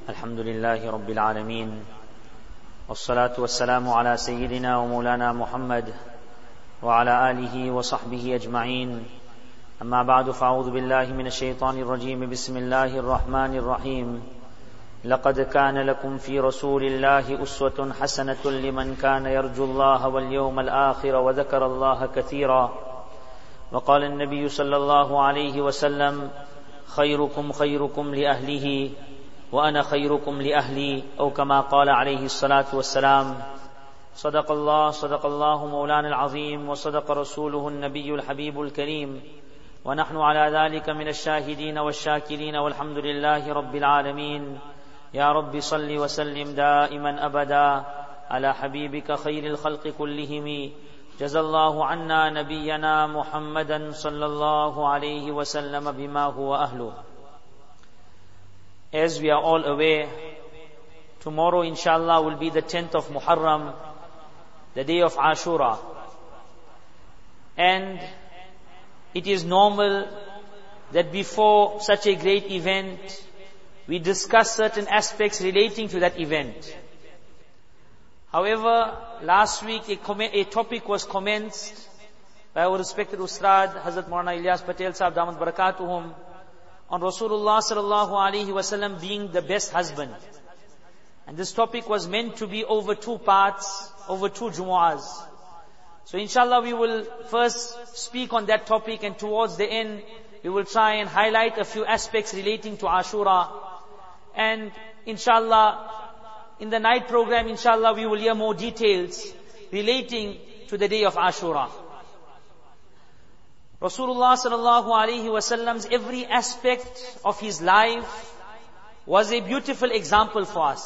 الحمد لله رب العالمين والصلاة والسلام على سيدنا ومولانا محمد وعلى آله وصحبه أجمعين أما بعد فأعوذ بالله من الشيطان الرجيم بسم الله الرحمن الرحيم لقد كان لكم في رسول الله أسوة حسنة لمن كان يرجو الله واليوم الآخر وذكر الله كثيرا وقال النبي صلى الله عليه وسلم خيركم خيركم لأهله وأنا خيركم لأهلي أو كما قال عليه الصلاة والسلام صدق الله مولانا العظيم وصدق رسوله النبي الحبيب الكريم ونحن على ذلك من الشاهدين والشاكرين والحمد لله رب العالمين يا رب صل وسلم دائما أبدا على حبيبك خير الخلق كلهم جزى الله عنا نبينا محمدا صلى الله عليه وسلم بما هو أهله. As we are all aware, tomorrow inshallah will be the 10th of Muharram, the day of Ashura. And it is normal that before such a great event, we discuss certain aspects relating to that event. However, last week a topic was commenced by our respected Ustad, Hazrat Maulana Ilyas Patel Sahab Damat Barakatuhum, on Rasulullah sallallahu alaihi wasallam being the best husband. And this topic was meant to be over 2 parts, over 2 Jumu'ahs. So inshallah we will first speak on that topic, and towards the end we will try and highlight a few aspects relating to Ashura. And inshallah in the night program, inshallah we will hear more details relating to the day of Ashura. Rasulullah sallallahu alaihi wasallam's every aspect of his life was a beautiful example for us.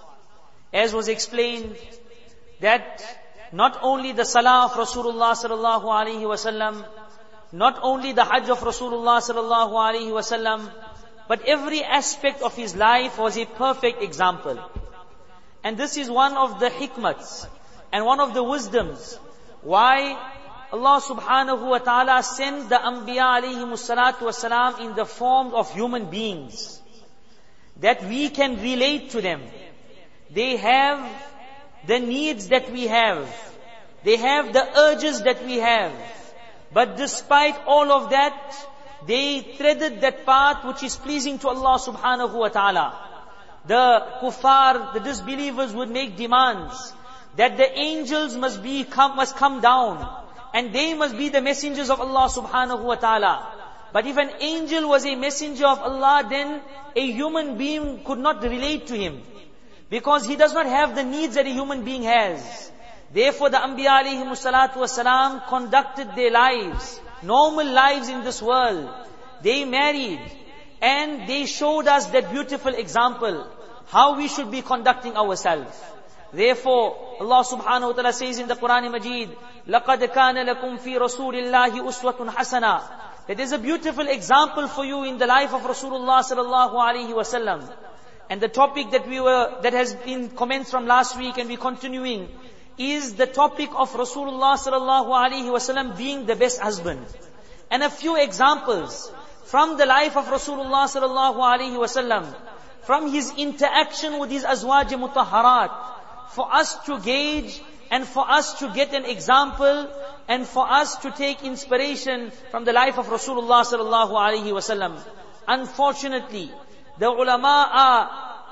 As was explained, that not only the salah of Rasulullah sallallahu alaihi wasallam, not only the hajj of Rasulullah sallallahu alaihi wasallam, but every aspect of his life was a perfect example. And this is one of the hikmats and one of the wisdoms why Allah subhanahu wa ta'ala sent the Anbiya alayhimu salatu wasalam in the form of human beings, that we can relate to them. They have the needs that we have. They have the urges that we have. But despite all of that, they threaded that path which is pleasing to Allah subhanahu wa ta'ala. The kuffar, the disbelievers would make demands that the angels must come down, and they must be the messengers of Allah subhanahu wa ta'ala. But if an angel was a messenger of Allah, then a human being could not relate to him, because he does not have the needs that a human being has. Therefore the Anbiya alayhimu salatu wasalam conducted their lives, normal lives in this world. They married, and they showed us that beautiful example, how we should be conducting ourselves. Therefore, Allah subhanahu wa ta'ala says in the Quran Majid, لَقَدْ كَانَ لَكُمْ فِي رَسُولِ اللَّهِ أُسْوَةٌ حَسَنَةٌ. That is a beautiful example for you in the life of Rasulullah sallallahu alaihi wasallam. And the topic that has been commenced from last week, and we're continuing, is the topic of Rasulullah sallallahu alaihi wasallam being the best husband. And a few examples from the life of Rasulullah sallallahu alaihi wasallam, from his interaction with his azwaj mutahharat, for us to gauge and for us to get an example and for us to take inspiration from the life of Rasulullah sallallahu alaihi wasallam. Unfortunately, the ulama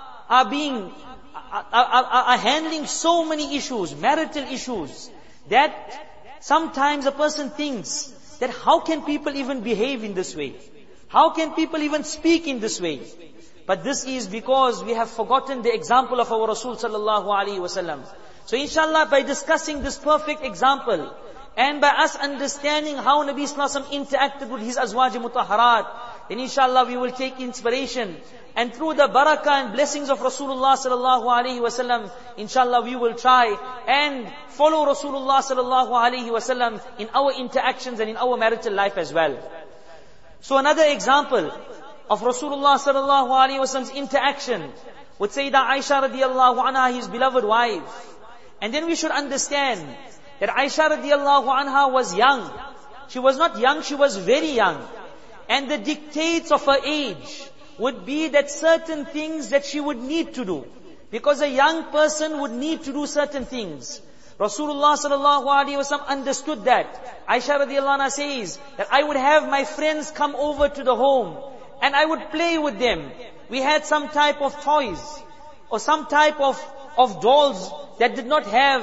are handling so many issues, marital issues, that sometimes a person thinks that how can people even behave in this way? How can people even speak in this way? But this is because we have forgotten the example of our Rasul sallallahu alaihi wasallam. So inshallah, by discussing this perfect example, and by us understanding how Nabi sallallahu alaihi wasallam interacted with his azwaj mutahharat, then inshallah we will take inspiration. And through the barakah and blessings of Rasulullah sallallahu alaihi wasallam, inshallah we will try and follow Rasulullah sallallahu alaihi wasallam in our interactions and in our marital life as well. So another example of Rasulullah sallallahu alaihi wasallam's interaction with Sayyidah Aisha radiyallahu anha, his beloved wife. And then we should understand that Aisha radiyallahu anha was young. She was not young, she was very young. And the dictates of her age would be that certain things that she would need to do. Because a young person would need to do certain things. Rasulullah sallallahu alaihi wasallam understood that. Aisha radiallahu anha says that I would have my friends come over to the home and I would play with them. We had some type of toys or some type of dolls that did not have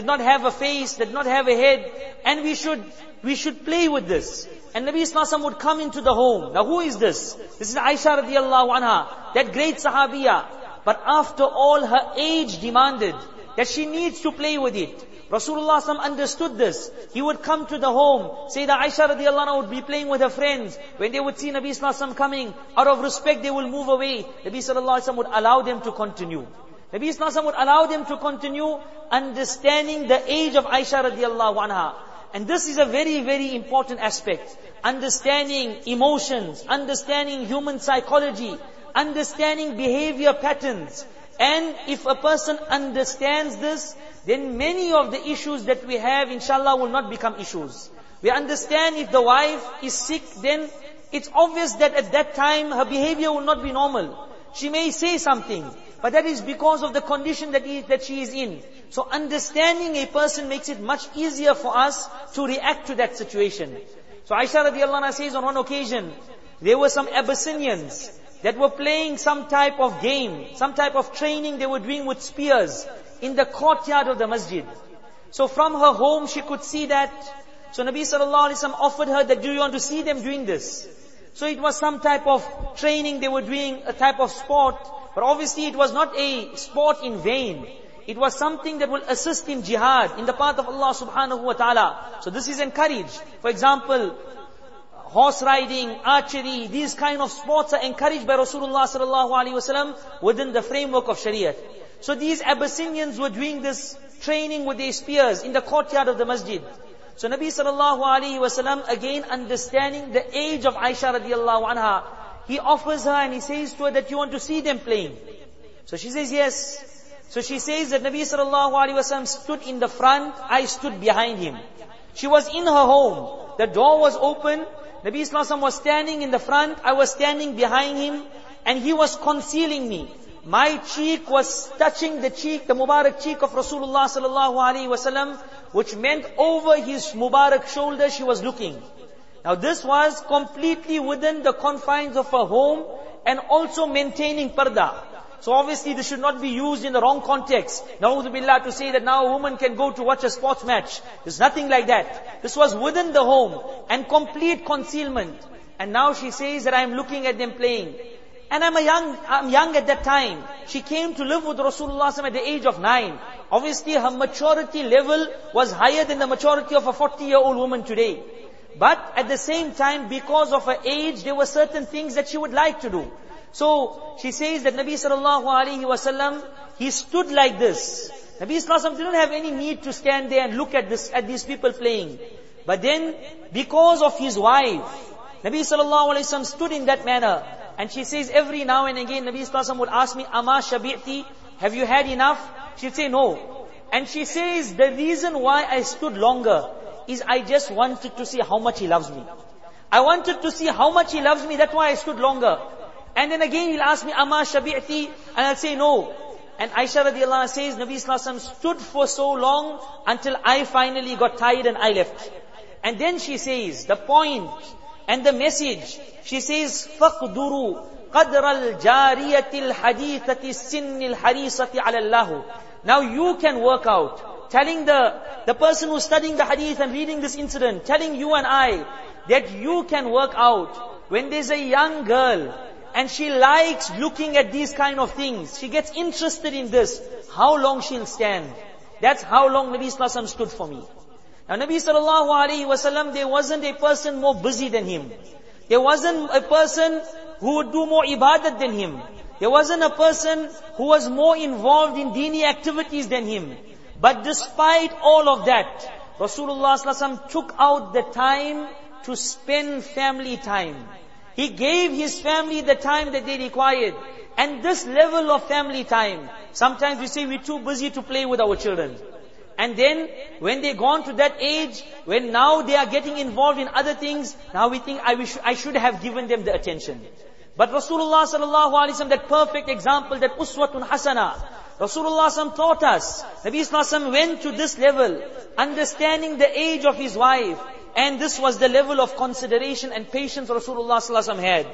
a face, did not have a head, and we should play with this. And Nabi Sallallahu Alaihi Wasallam would come into the home. Now who is this? This is Aisha radiallahu anha, that great sahabiya. But after all, her age demanded that she needs to play with it. Rasulullah SAW understood this. He would come to the home. Sayyidah Aisha radiallahu anha would be playing with her friends. When they would see Nabi Sallallahu Alaihi Wasallam coming, out of respect they will move away. Nabi Sallallahu Alaihi Wasallam would allow them to continue. Nabi Sallallahu Alaihi Wasallam would allow them to continue, understanding the age of Aisha radiallahu anha. And this is a very, very important aspect. Understanding emotions, understanding human psychology, understanding behavior patterns. And if a person understands this, then many of the issues that we have, inshallah, will not become issues. We understand if the wife is sick, then it's obvious that at that time her behavior will not be normal. She may say something, but that is because of the condition that she is in. So understanding a person makes it much easier for us to react to that situation. So Aisha radiallahu anha says on one occasion, there were some Abyssinians that were playing some type of game, some type of training they were doing with spears in the courtyard of the masjid. So from her home she could see that. So Nabi sallallahu alaihi wasallam offered her that, do you want to see them doing this? So it was some type of training they were doing, a type of sport. But obviously it was not a sport in vain. It was something that will assist in jihad, in the path of Allah subhanahu wa ta'ala. So this is encouraged. For example, horse riding, archery, these kind of sports are encouraged by Rasulullah sallallahu alaihi wasallam within the framework of Shariah. So these Abyssinians were doing this training with their spears in the courtyard of the masjid. So Nabi sallallahu alaihi wasallam, again understanding the age of Aisha radiallahu anha, he offers her and he says to her that you want to see them playing. So she says yes. So she says that Nabi sallallahu alaihi wasallam stood in the front, I stood behind him. She was in her home. The door was open. Nabi sallallahu alaihi wasallam was standing in the front, I was standing behind him, and he was concealing me. My cheek was touching the cheek, the Mubarak cheek of Rasulullah sallallahu alaihi wasallam, which meant over his Mubarak shoulder she was looking. Now this was completely within the confines of her home and also maintaining parda. So obviously this should not be used in the wrong context. Na'udhu billah, to say that now a woman can go to watch a sports match. There's nothing like that. This was within the home and complete concealment. And now she says that I'm looking at them playing. And I'm young at that time. She came to live with Rasulullah at the age of 9. Obviously her maturity level was higher than the maturity of a 40-year-old woman today. But at the same time, because of her age, there were certain things that she would like to do. So she says that Nabi sallallahu alaihi wasallam, he stood like this. Nabi sallallahu alaihi wasallam didn't have any need to stand there and look at these people playing. But then, because of his wife, Nabi sallallahu alaihi wasallam stood in that manner. And she says every now and again, Nabi sallallahu alaihi wasallam would ask me, Ama shabi'ti, have you had enough? She'd say no. And she says, the reason why I stood longer is I just wanted to see how much he loves me. I wanted to see how much he loves me, that's why I stood longer. And then again he'll ask me, Ama shabi'ti, and I'll say no. And Aisha radiallahu anha says, Nabi sallallahu alaihi wasallam stood for so long until I finally got tired and I left. And then she says, the point and the message, she says, فَقْدُرُوا قَدْرَ الْجَارِيَةِ الْحَدِيثَةِ السِّنِّ الْحَرِيصَةِ عَلَى اللَّهُ. Now you can work out, telling the person who's studying the hadith and reading this incident, telling you and I, that you can work out, when there's a young girl, and she likes looking at these kind of things, she gets interested in this, how long she'll stand. That's how long Nabi sallallahu alaihi wasallam stood for me. Now Nabi sallallahu alaihi wasallam, there wasn't a person more busy than him. There wasn't a person who would do more ibadat than him. There wasn't a person who was more involved in dini activities than him. But despite all of that, Rasulullah sallallahu alaihi wasallam took out the time to spend family time. He gave his family the time that they required. And this level of family time, sometimes we say we're too busy to play with our children. And then, when they gone to that age, when now they are getting involved in other things, now we think I should have given them the attention. But Rasulullah sallallahu alaihi wasallam, that perfect example, that uswatun hasana, Rasulullah sallallahu taught us. Nabi sallallahu went to this level, understanding the age of his wife, and this was the level of consideration and patience Rasulullah sallallahu had.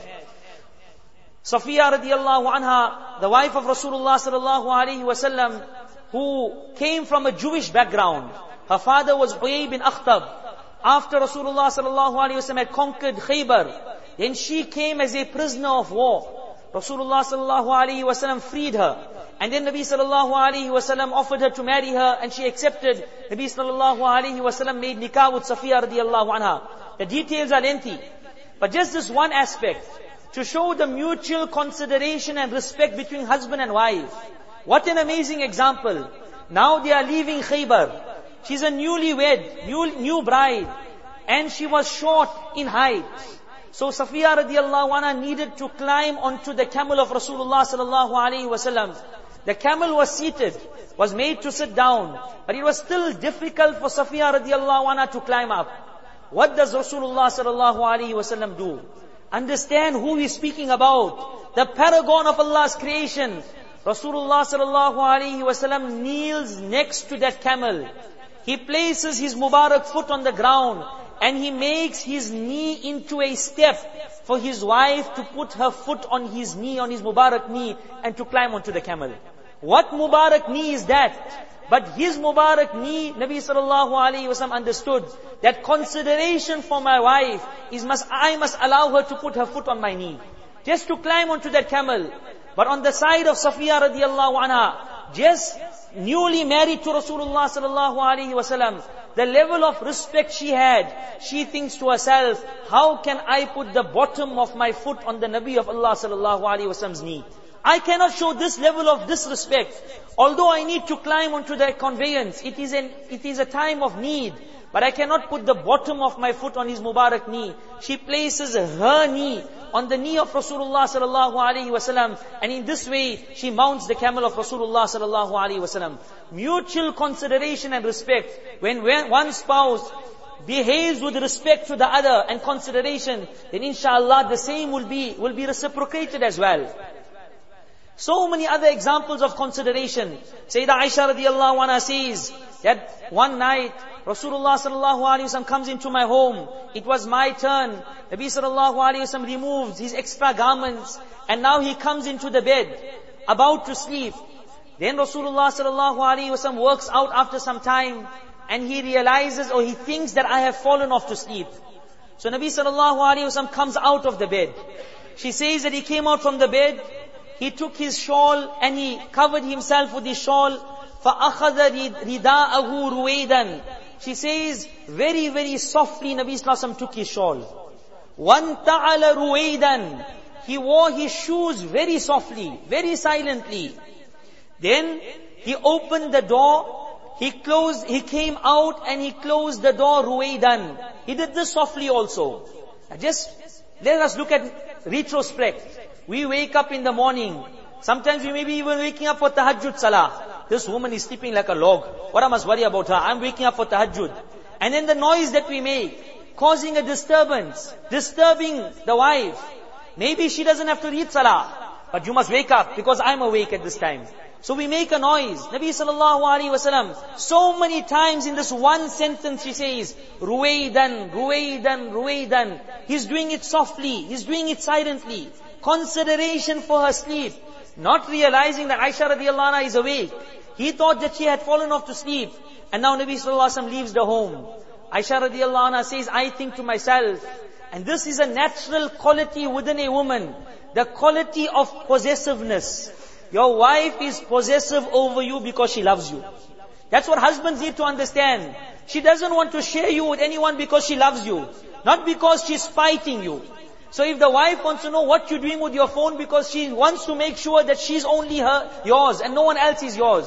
Safiya radiallahu anha, the wife of Rasulullah sallallahu alaihi wasallam, who came from a Jewish background. Her father was Huyay bin Akhtab. After Rasulullah sallallahu alaihi wasallam had conquered Khaybar, then she came as a prisoner of war. Rasulullah sallallahu alaihi wasallam freed her. And then Nabi sallallahu alaihi wasallam offered her to marry her, and she accepted. Nabi sallallahu alaihi wasallam made nikah with Safiya radiallahu anha. The details are lengthy. But just this one aspect, to show the mutual consideration and respect between husband and wife. What an amazing example. Now they are leaving Khaybar. She's a newlywed, new bride. And she was short in height. So Safiya radiallahu anha needed to climb onto the camel of Rasulullah sallallahu alaihi wasallam. The camel was seated, was made to sit down. But it was still difficult for Safiya radiallahu anha to climb up. What does Rasulullah sallallahu alaihi wasallam do? Understand who he's speaking about. The paragon of Allah's creation. Rasulullah sallallahu alaihi wasallam kneels next to that camel. He places his Mubarak foot on the ground, and he makes his knee into a step for his wife to put her foot on his knee, on his Mubarak knee, and to climb onto the camel. What Mubarak knee is that? But his Mubarak knee, Nabi sallallahu alaihi wasallam understood that consideration for my wife is I must allow her to put her foot on my knee, just to climb onto that camel. But on the side of Safiya radiallahu anha, just newly married to Rasulullah sallallahu alaihi wasallam, the level of respect she had, she thinks to herself, how can I put the bottom of my foot on the Nabi of Allah sallallahu alaihi wasallam's knee? I cannot show this level of disrespect. Although I need to climb onto the conveyance, it is a time of need, but I cannot put the bottom of my foot on his Mubarak knee. She places her knee on the knee of Rasulullah sallallahu alaihi wasallam, and in this way she mounts the camel of Rasulullah sallallahu alaihi wasallam. Mutual consideration and respect. When one spouse behaves with respect to the other and consideration, then inshallah the same will be reciprocated as well. So many other examples of consideration. Sayyidah Aisha radiallahu anha says that one night Rasulullah sallallahu alaihi wasallam comes into my home. It was my turn. Nabi sallallahu alaihi wasallam removes his extra garments, and now he comes into the bed, about to sleep. Then Rasulullah sallallahu alaihi wasallam works out after some time, and he realizes, or he thinks that I have fallen off to sleep. So Nabi sallallahu alaihi wasallam comes out of the bed. She says that he came out from the bed, he took his shawl and he covered himself with his shawl. فَأَخَذَ رِدَاءَهُ رُوَيْدًا. She says, very, very softly Nabi sallallahu alaihi wasallam took his shawl. وَانْتَعَلَ رُوَيْدًا. He wore his shoes very softly, very silently. Then he opened the door, he came out and he closed the door ruwaydan. He did this softly also. Just let us look at retrospect. We wake up in the morning. Sometimes we may be even waking up for tahajjud salah. This woman is sleeping like a log. What I must worry about her? I'm waking up for tahajjud. And then the noise that we make, causing a disturbance, disturbing the wife. Maybe she doesn't have to read salah, but you must wake up because I'm awake at this time. So we make a noise. Nabi sallallahu alaihi wasallam, so many times in this one sentence she says, ruwaydan, ruwaydan, ruwaydan. He's doing it softly, he's doing it silently. Consideration for her sleep. Not realizing that Aisha radiallahu anha is awake. He thought that she had fallen off to sleep. And now Nabi sallallahu alaihi wasallam leaves the home. Aisha radiallahu anha says, I think to myself, and this is a natural quality within a woman, the quality of possessiveness. Your wife is possessive over you because she loves you. That's what husbands need to understand. She doesn't want to share you with anyone because she loves you, not because she's spiting you. So if the wife wants to know what you're doing with your phone because she wants to make sure that she's only yours and no one else is yours.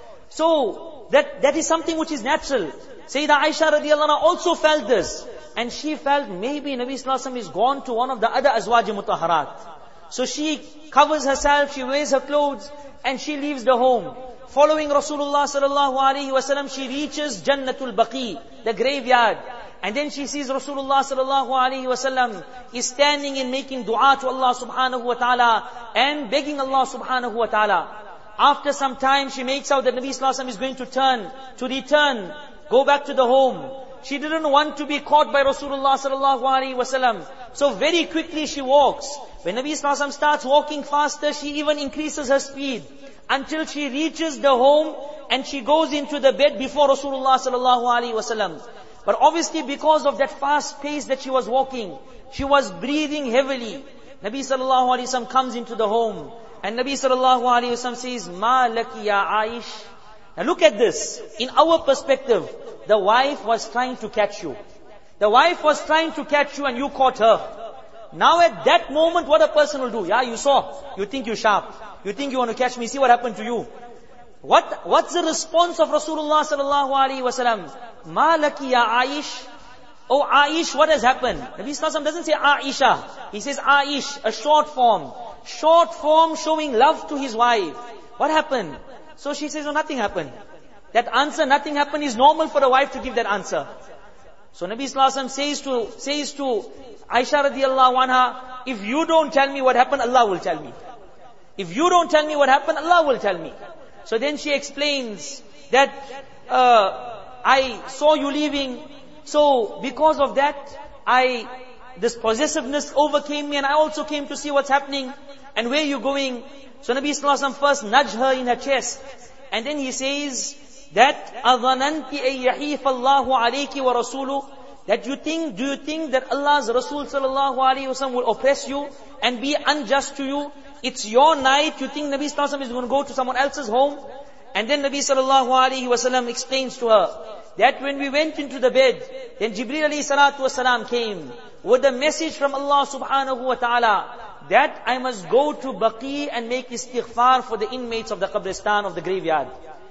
So that is something which is natural. Sayyidah Aisha radiallahu anha also felt this. And she felt maybe Nabi sallallahu alaihi wasallam is gone to one of the other azwaj mutahharat. So she covers herself, she wears her clothes, and she leaves the home. Following Rasulullah sallallahu alaihi wasallam, she reaches Jannatul Baqi, the graveyard. And then she sees Rasulullah sallallahu alaihi wasallam is standing and making dua to Allah subhanahu wa ta'ala and begging Allah subhanahu wa ta'ala. After some time, she makes out that Nabi sallallahu alaihi wasallam is going to return, go back to the home. She didn't want to be caught by Rasulullah sallallahu alaihi wasallam. So very quickly she walks. When Nabi sallallahu alaihi wasallam starts walking faster, she even increases her speed until she reaches the home and she goes into the bed before Rasulullah sallallahu alaihi wasallam. But obviously because of that fast pace that she was walking, she was breathing heavily. Nabi sallallahu alaihi wasallam comes into the home and Nabi sallallahu alaihi wasallam says, "Ma laki ya Aish." Now look at this. In our perspective, the wife was trying to catch you. The wife was trying to catch you and you caught her. Now at that moment, what a person will do? Yeah, you saw. You think you're sharp. You think you want to catch me. See what happened to you. What's the response of Rasulullah sallallahu alaihi wasallam? Ma laki ya Aish. Oh Aish, what has happened? Nabi sallallahu alaihi wasallam doesn't say Aisha. He says Aish, a short form. Short form showing love to his wife. What happened? So she says, oh, nothing happened. That answer, nothing happened, is normal for a wife to give that answer. So Nabi sallallahu alaihi wasallam says to Aisha radiallahu anha, if you don't tell me what happened, Allah will tell me. If you don't tell me what happened, Allah will tell me. So then she explains that I saw you leaving. So because of that, this possessiveness overcame me and I also came to see what's happening and where you're going. So Nabi sallallahu alaihi wasallam first nudged her in her chest. And then he says that أَظَنَنْتِ أَن يَحِيفَ اللَّهُ عَلَيْكِ وَرَسُولُهُ. That do you think that Allah's Rasul sallallahu alaihi wasallam will oppress you and be unjust to you? It's your night. You think Nabi sallallahu alaihi wasallam is going to go to someone else's home? And then Nabi sallallahu alaihi wasallam explains to her that when we went into the bed, then Jibreel alayhi salatu wasalam came with a message from Allah subhanahu wa ta'ala that I must go to Baqi and make istighfar for the inmates of the Qabristan, of the graveyard.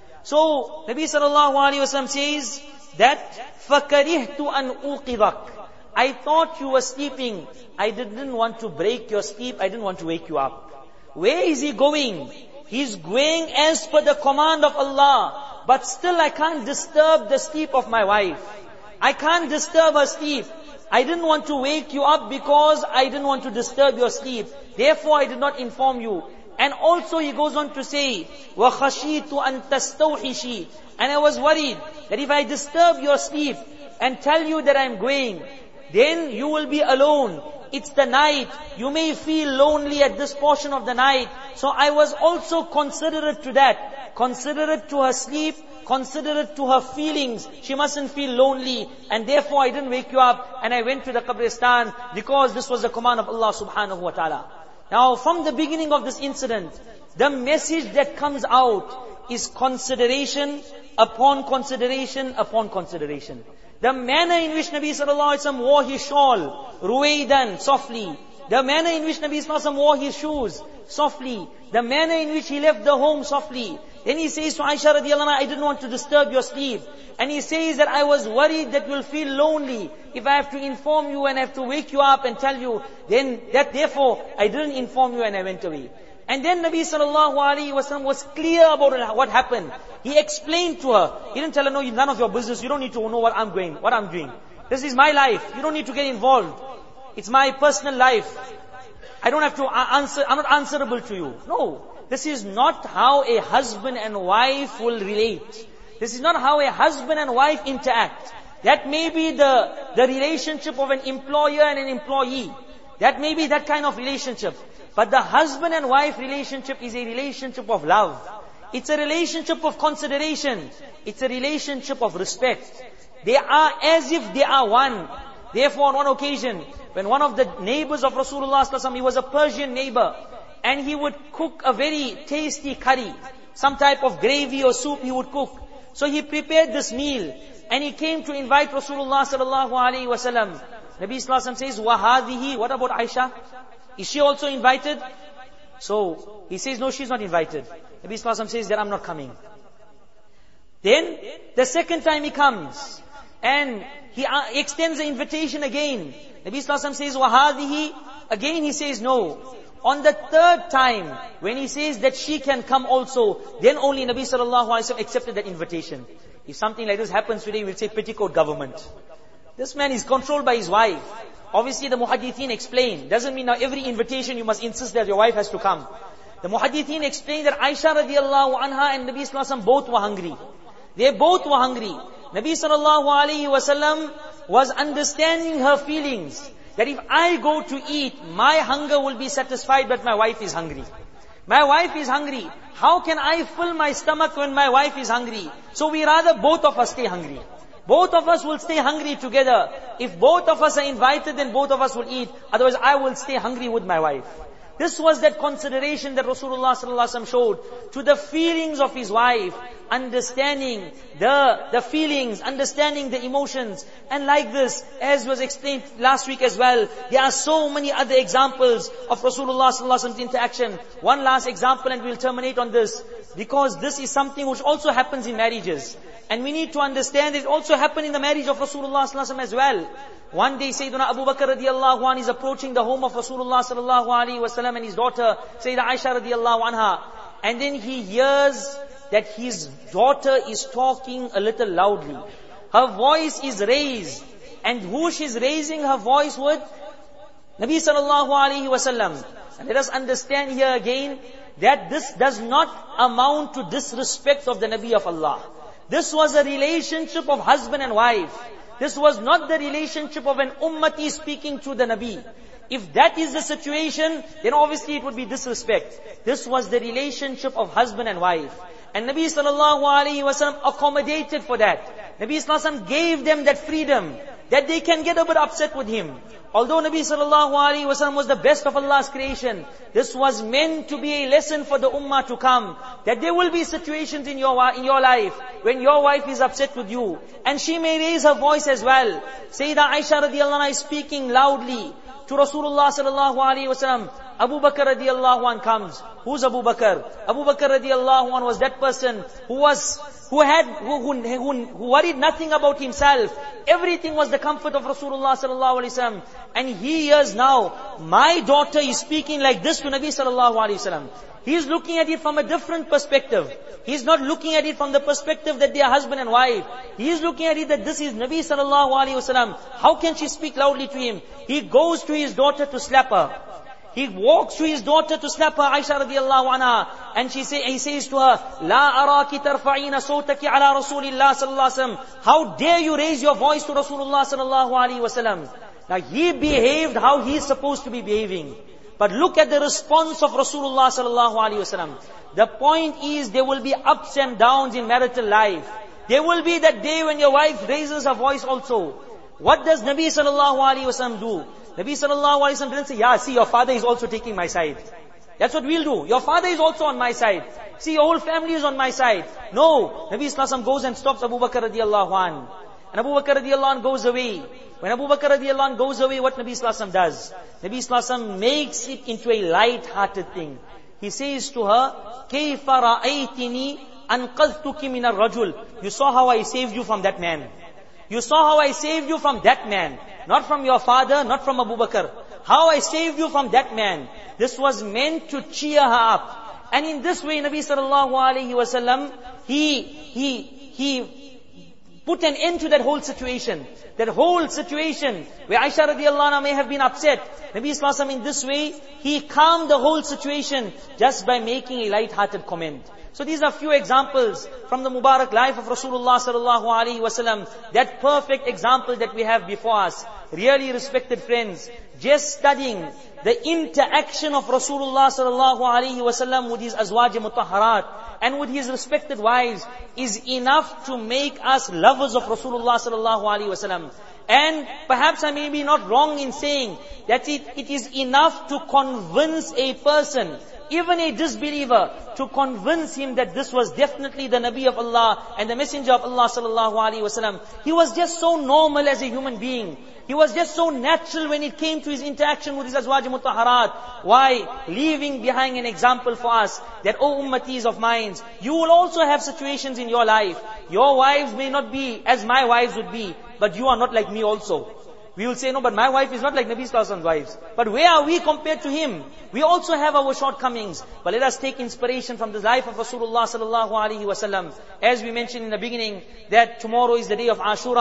So Nabi sallallahu alaihi wasallam says that فَكَرِهْتُ أَنْ أُوقِظَكَ. I thought you were sleeping. I didn't want to break your sleep. I didn't want to wake you up. Where is he going? He's going as per the command of Allah. But still I can't disturb the sleep of my wife. I can't disturb her sleep. I didn't want to wake you up because I didn't want to disturb your sleep. Therefore I did not inform you. And also he goes on to say, وَخَشِيتُ أَن تَسْتَوْحِشِي. And I was worried that if I disturb your sleep and tell you that I'm going, then you will be alone. It's the night. You may feel lonely at this portion of the night. So I was also considerate to that. Considerate to her sleep, considerate to her feelings. She mustn't feel lonely. And therefore I didn't wake you up and I went to the Qabristan because this was the command of Allah subhanahu wa ta'ala. Now from the beginning of this incident, the message that comes out is consideration upon consideration upon consideration. The manner in which Nabi sallallahu alaihi wasallam wore his shawl, ruwaydan, softly. The manner in which Nabi sallallahu alaihi wasallam wore his shoes, softly. The manner in which he left the home, softly. Then he says to Aisha radiallahu anha, I didn't want to disturb your sleep. And he says that I was worried that you'll feel lonely. If I have to inform you and I have to wake you up and tell you, then therefore I didn't inform you and I went away. And then Nabi sallallahu alaihi wasallam was clear about what happened. He explained to her. He didn't tell her, no, none of your business. You don't need to know what I'm doing. This is my life. You don't need to get involved. It's my personal life. I don't have to answer. I'm not answerable to you. No. This is not how a husband and wife will relate. This is not how a husband and wife interact. That may be the relationship of an employer and an employee. That may be that kind of relationship. But the husband and wife relationship is a relationship of love. It's a relationship of consideration. It's a relationship of respect. They are as if they are one. Therefore, on one occasion, when one of the neighbors of Rasulullah sallallahu alaihi wasallam, he was a Persian neighbor, and he would cook a very tasty curry, some type of gravy or soup he would cook. So he prepared this meal, and he came to invite Rasulullah sallallahu alaihi wasallam. Nabi sallallahu alaihi wasallam says, "Wahadihi." What about Aisha? Is she also invited? So he says, no, she's not invited. Nabi sallallahu alaihi wasallam says that I'm not coming. Then the second time he comes and he extends the invitation again. Nabi sallallahu alaihi wasallam says, "Wahadihi." Again he says no. On the third time, when he says that she can come also, then only Nabi sallallahu alaihi wasallam accepted that invitation. If something like this happens today, we'll say petticoat government. This man is controlled by his wife. Obviously the muhaddithin explain. Doesn't mean now every invitation you must insist that your wife has to come. The muhaddithin explain that Aisha radiallahu anha and Nabi sallallahu alaihi wasallam both were hungry. They both were hungry. Nabi sallallahu alaihi wasallam was understanding her feelings. That if I go to eat, my hunger will be satisfied, but my wife is hungry. My wife is hungry. How can I fill my stomach when my wife is hungry? So we rather both of us stay hungry. Both of us will stay hungry together. If both of us are invited, then both of us will eat. Otherwise, I will stay hungry with my wife. This was that consideration that Rasulullah sallallahu alaihi wasallam showed to the feelings of his wife, understanding the feelings, understanding the emotions. And like this, as was explained last week as well, there are so many other examples of Rasulullah sallallahu alaihi wasallam's interaction. One last example and we'll terminate on this, because this is something which also happens in marriages. And we need to understand it also happened in the marriage of Rasulullah sallallahu alaihi wasallam as well. One day Sayyidina Abu Bakr radiallahu anhu is approaching the home of Rasulullah sallallahu alaihi wasallam and his daughter Sayyida Aisha radiallahu anha. And then he hears that his daughter is talking a little loudly. Her voice is raised. And who she's raising her voice with? Nabi sallallahu alaihi wasallam. And let us understand here again that this does not amount to disrespect of the Nabi of Allah. This was a relationship of husband and wife. This was not the relationship of an ummati speaking to the Nabi. If that is the situation, then obviously it would be disrespect. This was the relationship of husband and wife. And Nabi sallallahu alaihi wasallam accommodated for that. Nabi sallallahu alaihi wasallam gave them that freedom, that they can get a bit upset with him. Although Nabi sallallahu alaihi wasallam was the best of Allah's creation, this was meant to be a lesson for the ummah to come, that there will be situations in your life when your wife is upset with you, and she may raise her voice as well. Sayyida Aisha radiallahu anha is speaking loudly to Rasulullah sallallahu alaihi wasallam. Abu Bakr radiallahu anhu comes. Who's Abu Bakr? Abu Bakr radiallahu anhu was that person who worried nothing about himself. Everything was the comfort of Rasulullah sallallahu alaihi wasallam. And he hears now, my daughter is speaking like this to Nabi sallallahu alaihi wasallam. He is looking at it from a different perspective. He is not looking at it from the perspective that they are husband and wife. He is looking at it that this is Nabi sallallahu alaihi wasallam. How can she speak loudly to him? He goes to his daughter to slap her. He walks to his daughter to slap her, Aisha radiallahu anha, and he says to her, "La araki tarfa'ina sawtaki ala Rasulillah sallallahu alaihi wasallam." How dare you raise your voice to Rasulullah sallallahu alaihi wasallam? Now he behaved how he is supposed to be behaving. But look at the response of Rasulullah sallallahu alaihi wasallam. The point is, there will be ups and downs in marital life. There will be that day when your wife raises her voice also. What does Nabi sallallahu alaihi wasallam do? Nabi sallallahu alaihi wasallam didn't say, "Yeah, see, your father is also taking my side." That's what we'll do. Your father is also on my side. See, your whole family is on my side. No. Nabi sallallahu alaihi wasallam goes and stops Abu Bakr radiallahu anhu. And Abu Bakr radiallahu anhu goes away. When Abu Bakr radiallahu anhu goes away, what Nabi sallallahu alaihi wasallam does? Nabi sallallahu alaihi wasallam makes it into a light-hearted thing. He says to her, "Kayfa ra'aytini anqadhtuki min ar-rajul." You saw how I saved you from that man. You saw how I saved you from that man. Not from your father, not from Abu Bakr. How I saved you from that man. This was meant to cheer her up. And in this way, Nabi sallallahu alaihi wasallam, he put an end to that whole situation. That whole situation where Aisha radiallahu anha may have been upset. Nabi sallallahu alaihi wasallam in this way, he calmed the whole situation just by making a light-hearted comment. So these are few examples from the Mubarak life of Rasulullah sallallahu alaihi wasallam. That perfect example that we have before us. Really respected friends, just studying the interaction of Rasulullah sallallahu alaihi wasallam with his azwaj mutahharat and with his respected wives is enough to make us lovers of Rasulullah sallallahu alaihi wasallam. And perhaps I may be not wrong in saying that it is enough to convince a person, even a disbeliever, to convince him that this was definitely the Nabi of Allah and the Messenger of Allah sallallahu alaihi wasallam. He was just so normal as a human being. He was just so natural when it came to his interaction with his azwaj mutahharat. Why? Leaving behind an example for us that, oh ummatis of mine, you will also have situations in your life. Your wives may not be as my wives would be, but you are not like me also. We will say, no, but my wife is not like Nabi sallallahu alaihi wasallam's wives. But where are we compared to him? We also have our shortcomings. But let us take inspiration from the life of Rasulullah sallallahu alaihi wasallam. As we mentioned in the beginning, that tomorrow is the day of Ashura.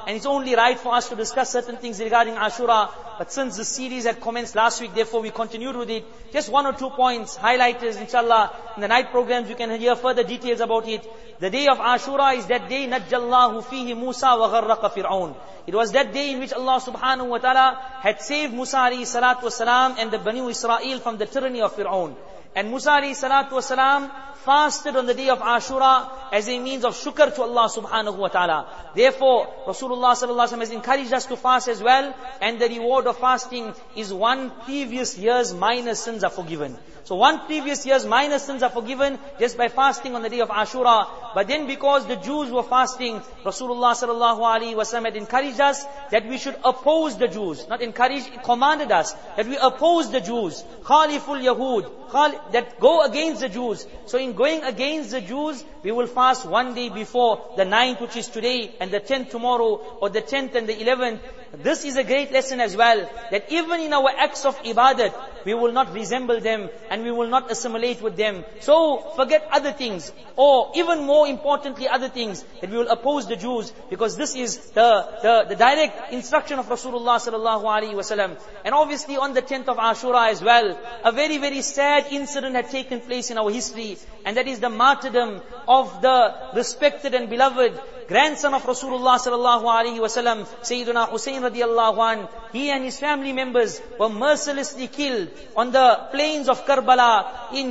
and it's only right for us to discuss certain things regarding Ashura. But since the series had commenced last week, therefore we continued with it. Just 1 or 2 points, highlighters, inshallah. In the night programs you can hear further details about it. The day of Ashura is that day, Najjallahu fihi Musa wa gharraqa Fir'aun. It was that day in which Allah subhanahu wa ta'ala had saved Musa alayhi salatu wasalam and the Bani Israel from the tyranny of Fir'aun. And Musa alayhi salatu wasalam fasted on the day of Ashura as a means of shukr to Allah subhanahu wa ta'ala. Therefore, Rasulullah sallallahu alaihi wasallam has encouraged us to fast as well, and the reward of fasting is one previous year's minor sins are forgiven. So one previous year's minor sins are forgiven just by fasting on the day of Ashura. But then because the Jews were fasting, Rasulullah sallallahu alaihi wasallam had encouraged us that we should oppose the Jews. Not encourage, commanded us that we oppose the Jews. Khaliful Yahud, that go against the Jews. So in going against the Jews, we will fast one day before the 9th, which is today, and the 10th tomorrow, or the 10th and the 11th. This is a great lesson as well, that even in our acts of ibadat, we will not resemble them, and we will not assimilate with them. So forget other things, or even more importantly other things, that we will oppose the Jews, because this is the direct instruction of Rasulullah sallallahu alaihi wasallam. And obviously on the 10th of Ashura as well, a very, very sad incident had taken place in our history, and that is the martyrdom of the respected and beloved grandson of Rasulullah sallallahu alaihi wasallam, Sayyidina Hussein radiyallahu anh. He and his family members were mercilessly killed on the plains of Karbala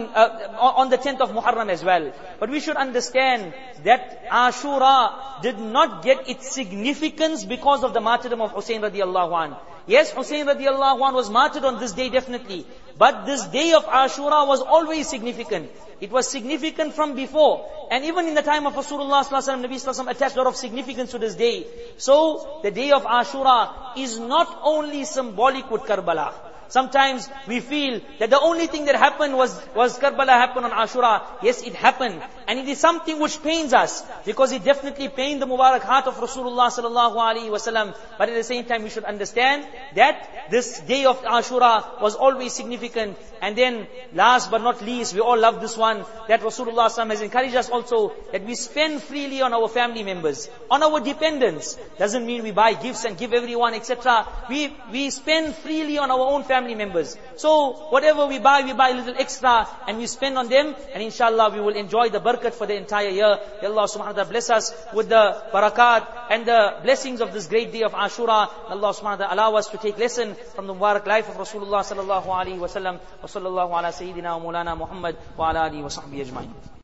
on the 10th of Muharram as well. But we should understand that Ashura did not get its significance because of the martyrdom of Hussein radiyallahu anh. Yes, Hussein radiyallahu anh was martyred on this day definitely. But this day of Ashura was always significant. It was significant from before. And even in the time of Rasulullah sallallahu alaihi wasallam, Nabi sallallahu alaihi wasallam attached a lot of significance to this day. So, the day of Ashura is not only symbolic with Karbala. Sometimes we feel that the only thing that happened was Karbala happened on Ashura. Yes, it happened. And it is something which pains us, because it definitely pained the Mubarak heart of Rasulullah sallallahu alaihi wasallam. But at the same time we should understand that this day of Ashura was always significant. And then last but not least, we all love this one, that Rasulullah sallallahu alaihi wasallam has encouraged us also that we spend freely on our family members, on our dependents. Doesn't mean we buy gifts and give everyone, etc. We spend freely on our own family members. So whatever we buy a little extra and we spend on them, and inshallah we will enjoy the barakat for the entire year. May Allah subhanahu wa ta'ala bless us with the barakat and the blessings of this great day of Ashura. May Allah subhanahu wa ta'ala allow us to take lesson from the Mubarak life of Rasulullah sallallahu alaihi wasallam. Wa sallallahu ala Sayyidina wa Maulana Muhammad wa ala alihi wa sahbihi ajma'in.